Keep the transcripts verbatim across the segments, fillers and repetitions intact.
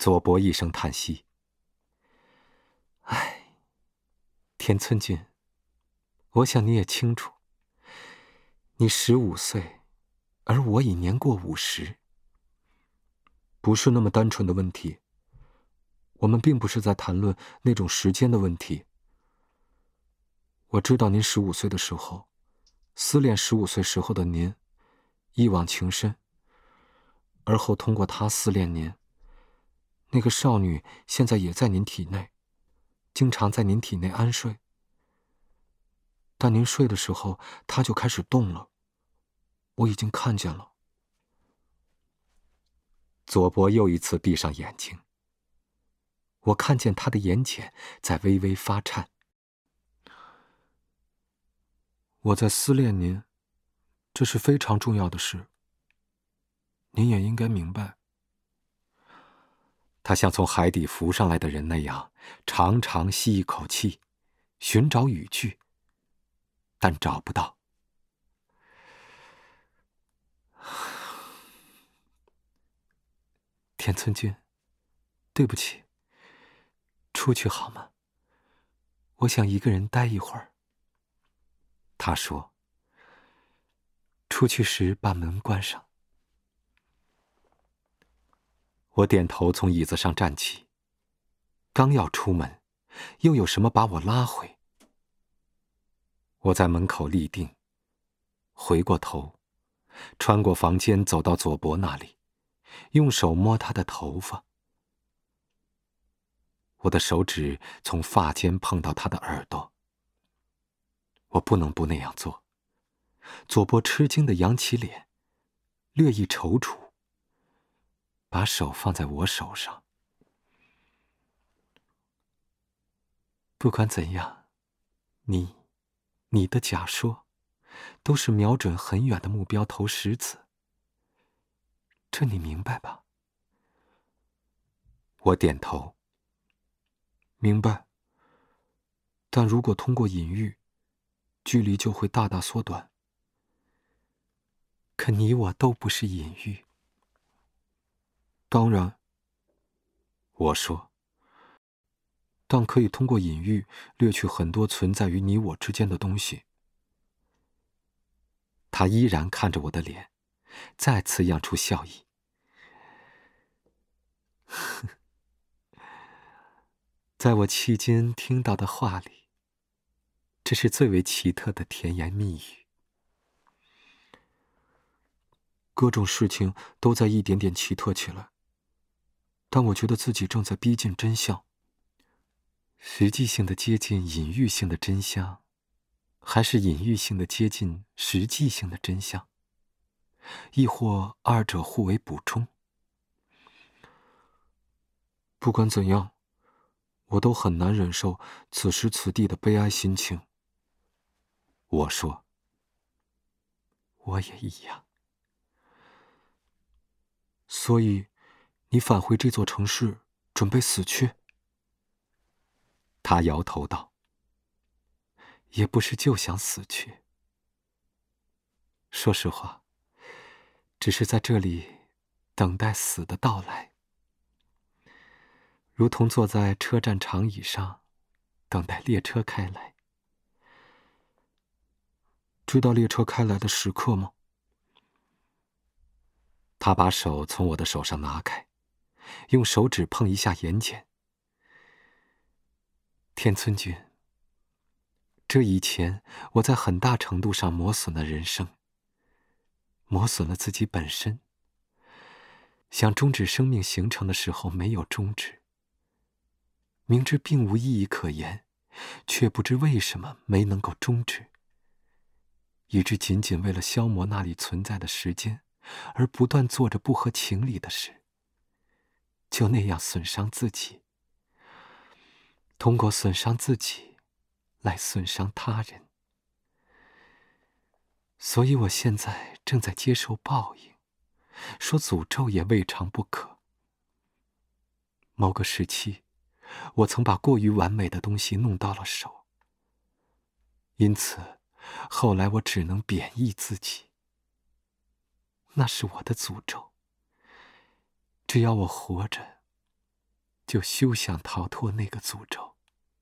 左伯一声叹息：“唉，田村君，我想你也清楚，你十五岁，而我已年过五十。不是那么单纯的问题。我们并不是在谈论那种时间的问题。我知道您十五岁的时候，思恋十五岁时候的您，一往情深，而后通过他思恋您。那个少女现在也在您体内，经常在您体内安睡。但您睡的时候，她就开始动了，我已经看见了。”左伯又一次闭上眼睛，我看见他的眼睑在微微发颤。我在思念您，这是非常重要的事，您也应该明白。他像从海底浮上来的人那样，长长吸一口气，寻找语句，但找不到。田村君，对不起，出去好吗？我想一个人待一会儿。他说：“出去时把门关上。”我点头，从椅子上站起，刚要出门，又有什么把我拉回。我在门口立定，回过头，穿过房间走到左伯那里，用手摸他的头发。我的手指从发间碰到他的耳朵。我不能不那样做。左伯吃惊地扬起脸，略一踌躇，把手放在我手上。不管怎样，你你的假说都是瞄准很远的目标投石子，这你明白吧？我点头。明白。但如果通过隐喻，距离就会大大缩短。可你我都不是隐喻。当然，我说，但可以通过隐喻掠去很多存在于你我之间的东西。他依然看着我的脸，再次漾出笑意。在我迄今听到的话里，这是最为奇特的甜言蜜语。各种事情都在一点点奇特起来，但我觉得自己正在逼近真相。实际性的接近隐喻性的真相，还是隐喻性的接近实际性的真相，亦或二者互为补充？不管怎样，我都很难忍受此时此地的悲哀心情。我说，我也一样。所以，你返回这座城市，准备死去？他摇头道：“也不是就想死去。说实话，只是在这里等待死的到来，如同坐在车站长椅上，等待列车开来。知道列车开来的时刻吗？”他把手从我的手上拿开，用手指碰一下眼睑。田村君，这以前我在很大程度上磨损了人生，磨损了自己本身。想终止生命形成的时候没有终止，明知并无意义可言，却不知为什么没能够终止，以致仅仅为了消磨那里存在的时间，而不断做着不合情理的事，就那样损伤自己，通过损伤自己来损伤他人。所以我现在正在接受报应，说诅咒也未尝不可。某个时期，我曾把过于完美的东西弄到了手，因此后来我只能贬义自己。那是我的诅咒。只要我活着， 就休想逃脱那个诅咒。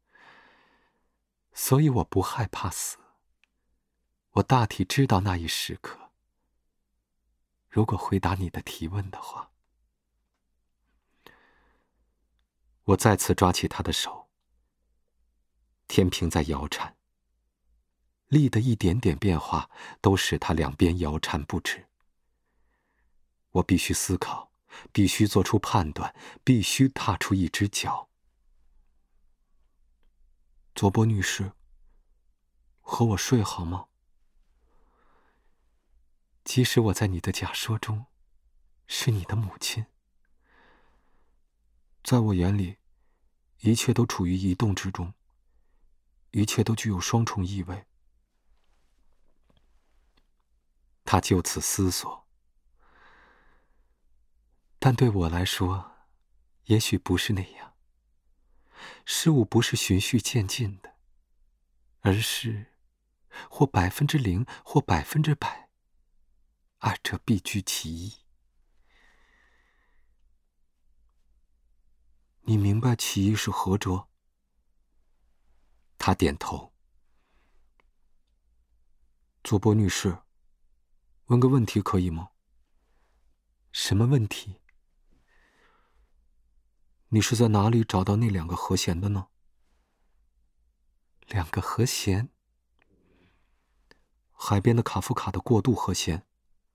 所以我不害怕死。我大体知道那一时刻。如果回答你的提问的话，我再次抓起他的手，天平在摇颤，力的一点点变化都使他两边摇颤不止。我必须思考，必须做出判断，必须踏出一只脚。佐波女士，和我睡好吗？即使我在你的假说中是你的母亲，在我眼里，一切都处于移动之中，一切都具有双重意味。他就此思索，但对我来说，也许不是那样。事物不是循序渐进的，而是或百分之零，或百分之百，二者必居其一。你明白其一是何者？他点头。佐波女士，问个问题可以吗？什么问题？你是在哪里找到那两个和弦的呢？两个和弦？海边的卡夫卡的过渡和弦。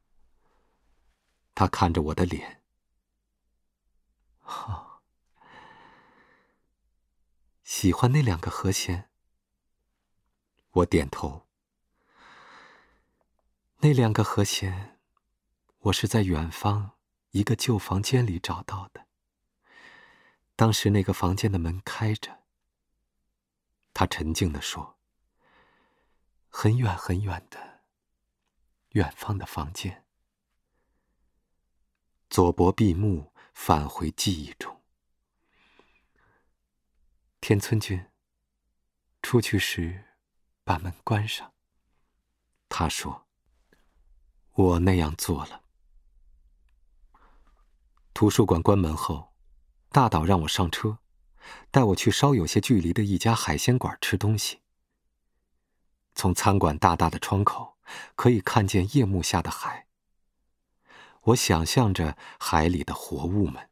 他看着我的脸。哦，喜欢那两个和弦？我点头。那两个和弦，我是在远方一个旧房间里找到的。当时那个房间的门开着。他沉静地说：“很远很远的，远方的房间。”佐伯闭目，返回记忆中。田村君，出去时把门关上。他说。我那样做了。图书馆关门后，大岛让我上车，带我去稍有些距离的一家海鲜馆吃东西。从餐馆大大的窗口，可以看见夜幕下的海。我想象着海里的活物们。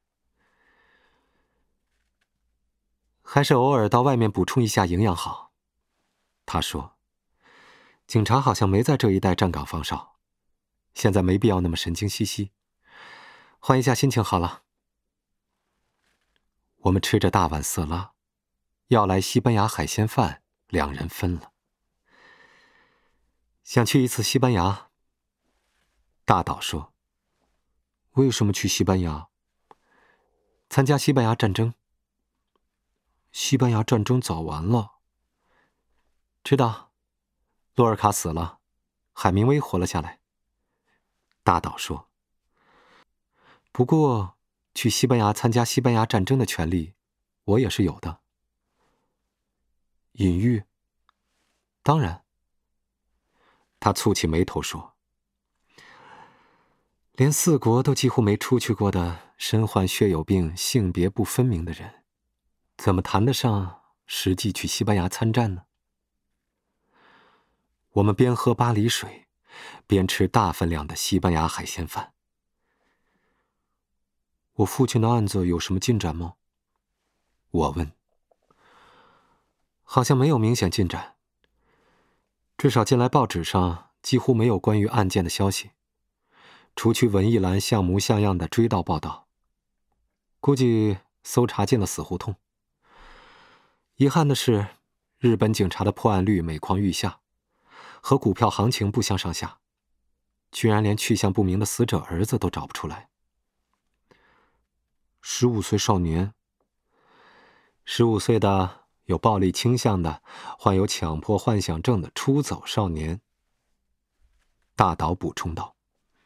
还是偶尔到外面补充一下营养好。他说，警察好像没在这一带站岗放哨。现在没必要那么神经兮兮，换一下心情好了。我们吃着大碗色拉，要来西班牙海鲜饭，两人分了。想去一次西班牙。大岛说。为什么去西班牙？参加西班牙战争。西班牙战争早完了。知道，洛尔卡死了，海明威活了下来。大岛说。不过，去西班牙参加西班牙战争的权利，我也是有的。隐喻？当然。他蹙起眉头说。连四国都几乎没出去过的身患血友病、性别不分明的人，怎么谈得上实际去西班牙参战呢？我们边喝巴黎水，边吃大分量的西班牙海鲜饭。我父亲的案子有什么进展吗？我问。好像没有明显进展，至少近来报纸上几乎没有关于案件的消息，除去文艺栏像模像样的追悼报道。估计搜查进了死胡同。遗憾的是，日本警察的破案率每况愈下，和股票行情不相上下，居然连去向不明的死者儿子都找不出来。十五岁少年，十五岁的有暴力倾向的、患有强迫幻想症的出走少年。大岛补充道。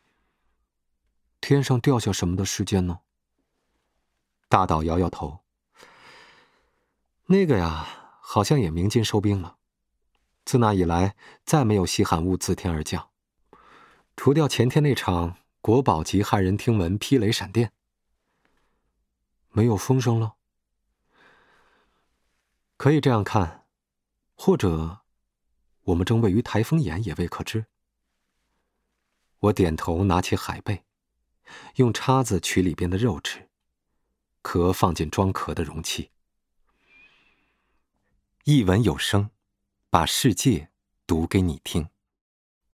天上掉下什么的事件呢？大岛摇摇头。那个呀，好像也鸣金收兵了。自那以来，再没有稀罕物自天而降，除掉前天那场国宝级骇人听闻劈雷闪电。没有风声了？ 可以这样看，或者我们正位于台风眼也未可知。我点头，拿起海贝，用叉子取里边的肉质，壳放进装壳的容器。一文有声，把世界读给你听。